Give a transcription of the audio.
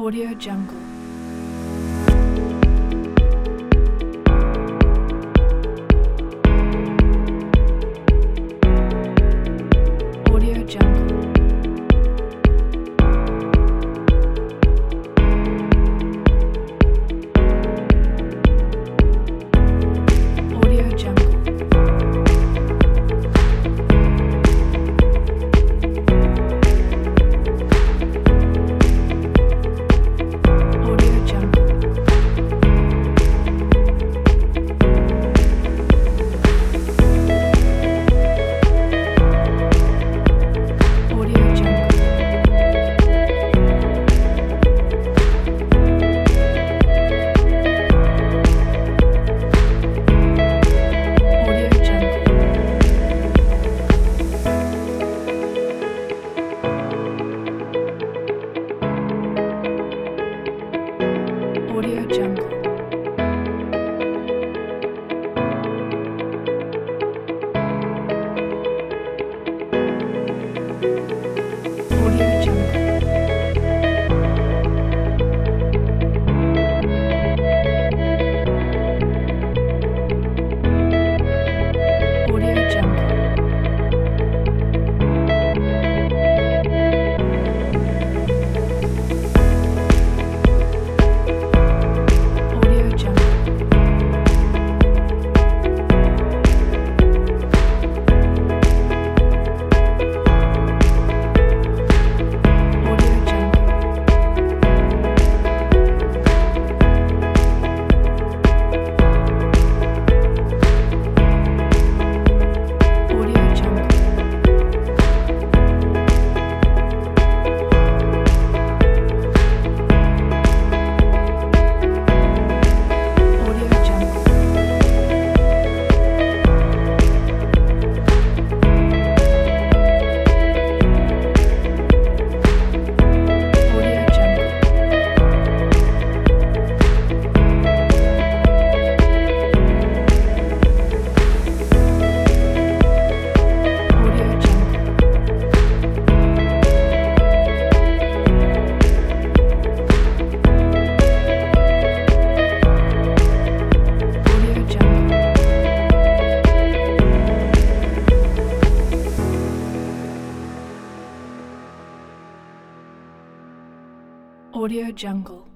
Audio Jungle. Audio Jungle. Audio Jungle. Audio Jungle. Audio Jungle. Audio Jungle. Audio Jungle. Audio Jungle. Audio Jungle. Audio Jungle. Audio Jungle. Audio Jungle. Audio Jungle. Audio Jungle. Audio Jungle. Audio Jungle. Audio Jungle.